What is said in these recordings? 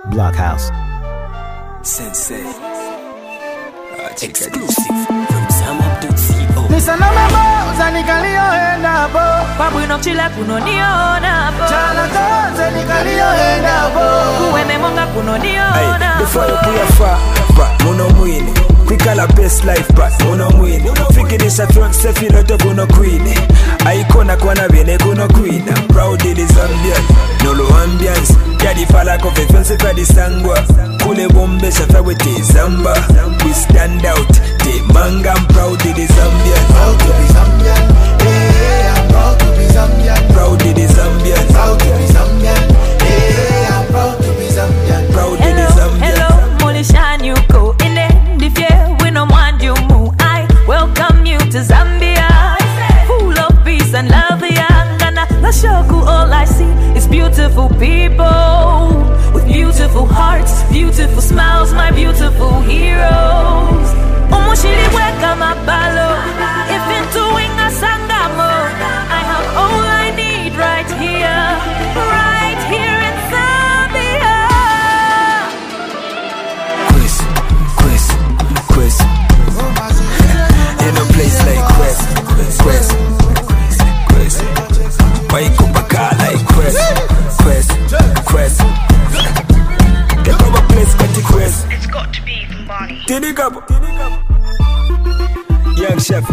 Blockhouse. Sensei. Exclusive from Zamab.co. Listen to me, Zanikalio and Abo. Pabuino chila kunoniona bo. Chalaka, Zanikalio and Abo. Kuweme monga kunoniona bo. Before you put your far, but mono mwini. Quicker la best life, but mono mwini. Fikirisha truck sefi loto kuno queen. Aikona kwana bene kuno queen. Proud in the Zambian, nolo ambience. Yadi fala kofe fense kwa di sangwa. Kule bombe shafa wete Zamba. We stand out, the manga. I'm proud in the Zambian. Proud to be Zambian. Hey, I'm proud to be Zambian. Proud in the Zambian. Proud to be Zambian. Hey, I'm proud to be Zambian. Proud in the Zambian. Hello, Molishan, you go in there. If you we no want you move, I welcome you to Zambia. Full of peace and love, Yangana. Lashoku, all I see is beautiful people with beautiful hearts, beautiful smiles, my beautiful heroes. Omoshili weka mabalo, if into winga sangamo, I have all I need right here in Zambia. Quest. In a place like Quest. Wake up a car like Quest. Get over place, got the Quest. It's got to be from Barney. Tinikabo. Young chef.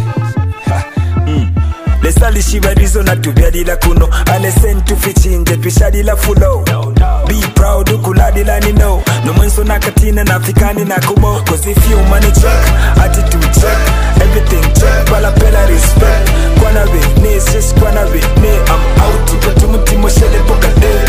Lesali shiba rizona tubyadila kuno. Alesen tu fichinje twishadila fulo. Be proud ukuladila nino. No mwenso nakatina na fikani na kubo. Cause if you money check, attitude check, everything check. Palapela respect. Kwana be, ne sis kwana be, ne I'm out. Katumuti moshele pokade.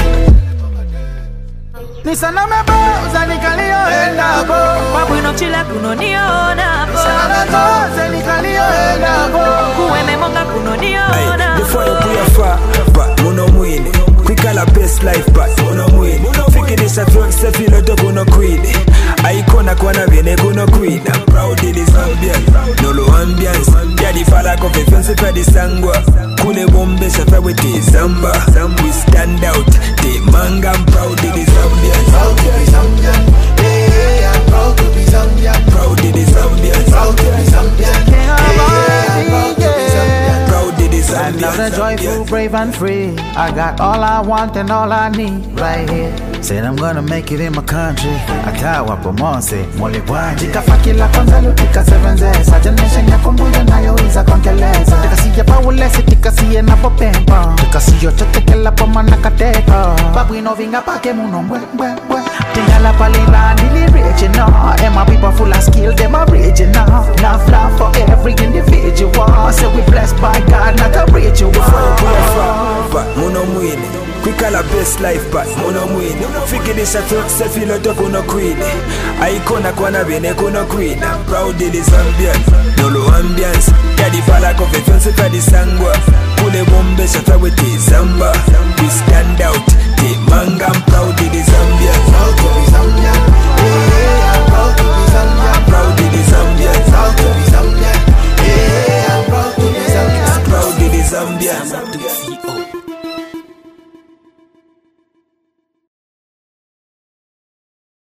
Listen to me, Zanikalio and Abo. Pabuino chila kunoniona bo. Chalaka, Zanikalio and Abo. Kuweme monga kunoniona Hey, bo. before you put your far, but mono mwini. Quicker la best life, but mono mwini. Fikirisha truck sefi loto kuno queen. Aikona kwana bene kuno queen. I'm proud in the Zambian, nolo ambience. Yadi fala kofe fense kwa di sangwa. Kule bombe shafa wete Zamba. We stand out, the manga. I'm proud in the Zambian. Proud to be Zambian. Hey, I'm proud to be Zambian. Proud in the Zambian. Proud to be Zambian. Hey, I'm proud to be Zambian. Proud in the Zambian. Another joyful, brave and free. I got all I want and all I need right here. Said I'm gonna make it in my country. Atawa Pomonse, Molegwaji. Jikafa kila kwanza lutika 7 Sajanesha nyakumbuja nayo iza konkeleza. Tikasiya pawulesi, tikasiye na popempa. Tikasiyo chotekela pomana kateka. Babu inovinga pake muno mbwe. Tingala palila nili regional. And my people full of skill, them are regional. Love for every individual. So we blessed by God, not a ritual. But mono mwini. Quicker la best life, but mono mwini. Fikirisha truck sefi loto kuno queen. Aikona kwana bene kuno queen. I'm proud in the Zambian, nolo ambience. Yadi fala kofe fense kwa di sangwa. Kule bombe shafa wete Zamba.